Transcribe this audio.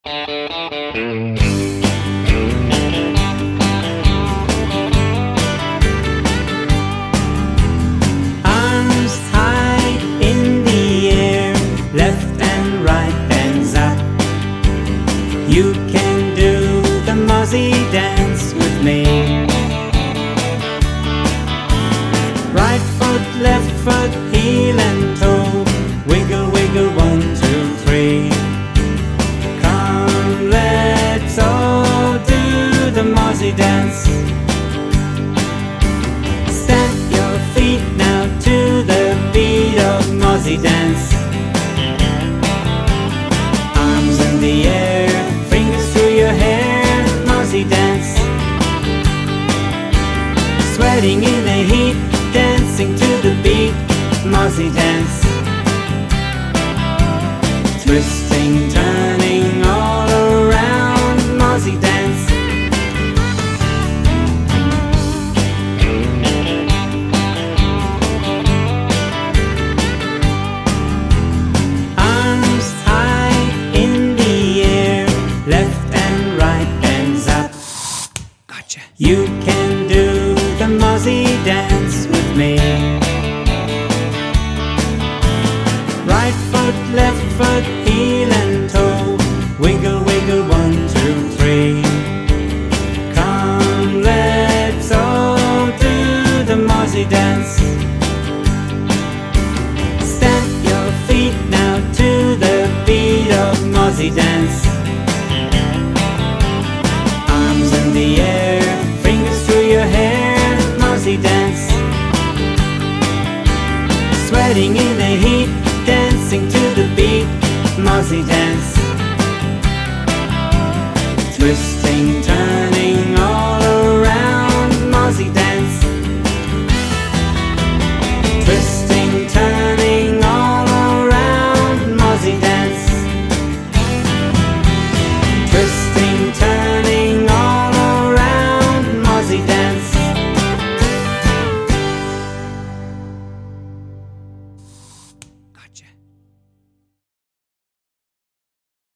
Arms high in the air, left and right hands up. You can do the Mozzie dance with me. Right foot, left foot, heel and toe, wiggle, wiggle, 1, 2, 3. Come, let's all do the Mozzie dance. Stamp your feet now to the beat of Mozzie dance. Arms in the air, fingers through your hair, Mozzie dance. Sweating in the heat, dancing to the beat, Mozzie dance. Twisting, turning all around, Mozzie dance. Arms high in the air, left and right hands up. Gotcha. You can do the Mozzie dance with me. Right foot, left foot, heel and toe, wiggle, wiggle, 1, 2, 3. Come, let's all do the Mozzie dance. Stamp your feet now to the beat of Mozzie dance. Arms in the air, fingers through your hair, Mozzie dance. Sweating in the heat, dancing to the beat, Mozzie dance. Twist